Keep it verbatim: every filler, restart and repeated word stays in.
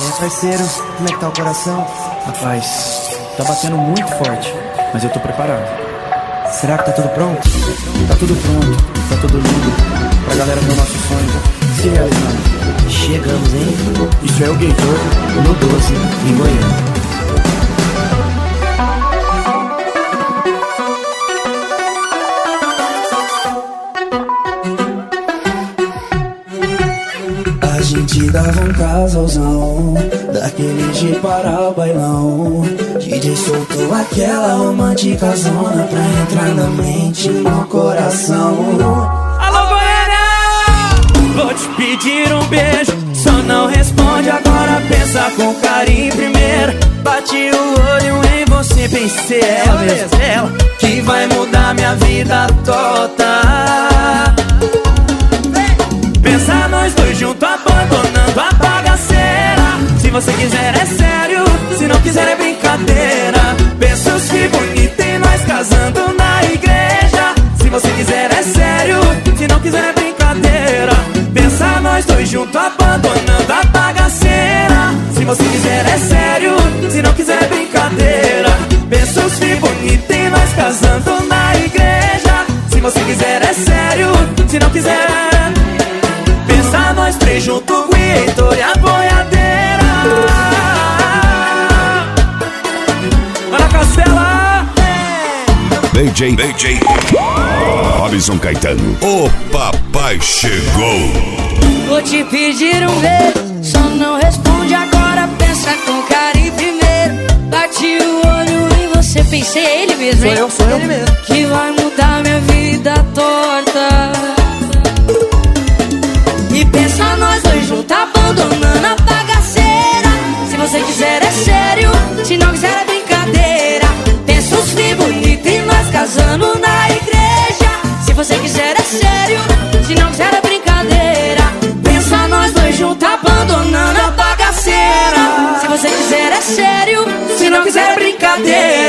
É, parceiro, como é que tá o coração? Rapaz, tá batendo muito forte, mas eu tô preparado. Será que tá tudo pronto? Tá tudo pronto, tá tudo lindo pra galera ver o nosso sonho se realizando. Chegamos, hein? Isso é o Gator no doze, em Goiânia. A gente dava um casalzão, daquele de parar o bailão. D J soltou aquela romântica zona pra entrar na mente e no coração. Alô, Goiânia! Vou te pedir um beijo, só não responde agora, pensa com carinho primeiro. Bati o olho em você, pensei ela mesmo, ela que vai mudar minha vida toda. Pensa nós dois juntos abandonando a bagaceira. Se você quiser é sério, se não quiser é brincadeira. Pensa os que bonito e nós casando na igreja. Se você quiser é sério, se não quiser é brincadeira. Pensa nós dois juntos abandonando a bagaceira. Se você quiser é sério, se não quiser é brincadeira. Pensa os que bonito e nós casando na igreja. Se você quiser é sério, se não quiser pensa nós três junto, o Gator e a boiadeira. Bora, Castela! D J, D J Robson Caetano, o papai chegou. Vou te pedir um beijo, só não responde agora, pensa com carinho primeiro. Bati o olho em você, pensei ele mesmo, hein? Sou eu, sou eu. Ele mesmo. Que vai mudar minha vida torta. E pensa nós dois juntos abandonando a bagaceira. Se você quiser é sério, se não quiser é brincadeira. Pensa os filhos bonitos e nós casando na igreja. Se você quiser é sério, se não quiser é brincadeira. Pensa nós dois juntos abandonando a bagaceira. Se você quiser é sério, se não quiser é brincadeira.